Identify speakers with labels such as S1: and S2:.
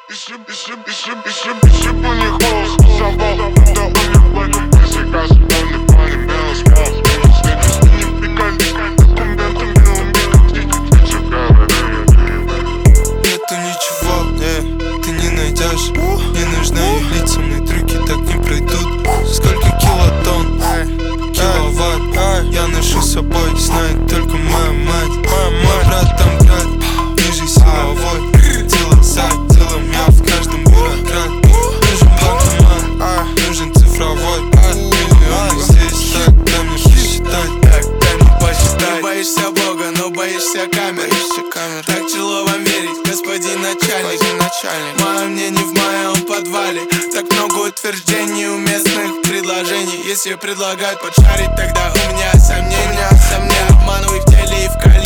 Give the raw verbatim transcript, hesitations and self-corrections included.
S1: Если, если, если, если, если бы не холод завал, да у них в этом пресекас, полный плане мелос, мелос, минус, минус. И не пикались документами, не умеют ходить, все говорили.
S2: Нету ничего, э, ты не найдешь. Не нужны их лица, мои трюки так не пройдут. Сколько килотонн, киловатт я ношу с собой, знает только моя мать. Мой брат там град, ниже силовой. Дело за делом, я в каждом бюрократ. Нужен банкомат, нужен цифровой. Миллионы здесь, так, дай мне посчитать.
S3: Так, дай мне посчитать. Не боишься Бога, но боишься камер. Так тяжело вам верить, господин начальник. Мое мнение в моем подвале. Так много утверждений, уместных предложений. Если предлагают подшарить, тогда у меня сомнения. Не обманывай в теле и в коле.